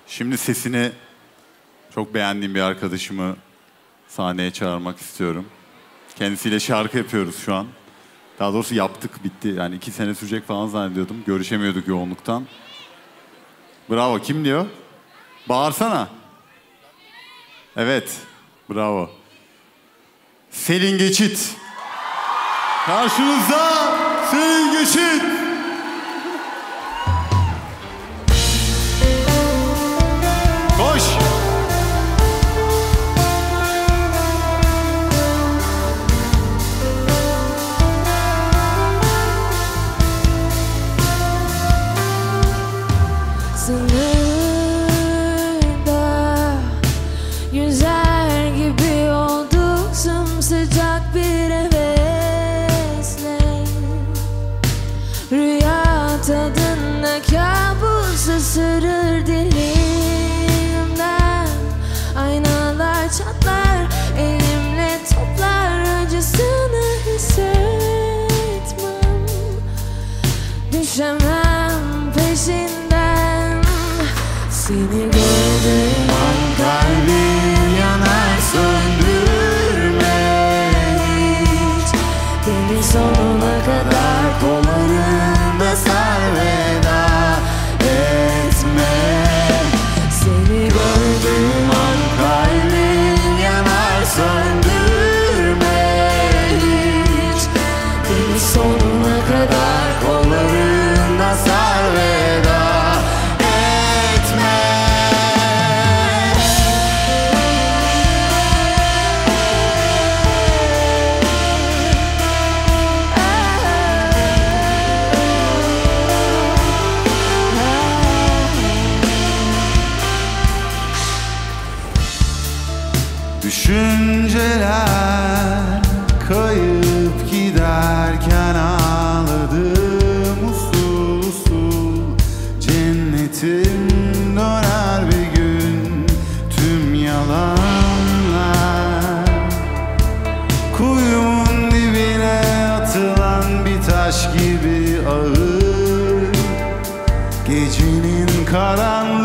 Şimdi sesini çok beğendiğim bir arkadaşımı sahneye çağırmak istiyorum. Kendisiyle şarkı yapıyoruz şu an. Daha doğrusu yaptık, bitti. Yani 2 sene sürecek falan zannediyordum. Görüşemiyorduk yoğunluktan. Bravo. Kim diyor? Bağırsana. Evet. Bravo. Selin Geçit. Karşınızda Selin Geçit. Koş. Sınırda yüzer gibi oldu sımsıcak bir hevesle. Rüya tadında kabus ısırır dilimden. Aynalar çatlar, elimle toplar, acısını hissetmem. Düşemem peşinden. Seni gördüğüm an kalbim yanar, söndürme hiç. Beni sonuna kadar kollarında sar, veda etme. Seni gördüğüm an kalbim yanar, söndürme hiç. Beni sonuna kadar kollarında sar, veda etme. Düşünceler kayıp giderken ağladım usul usul. Cennetim döner bir gün, tüm yalanlar. Kuyumun dibine atılan bir taş gibi ağır. Gecenin karanlığı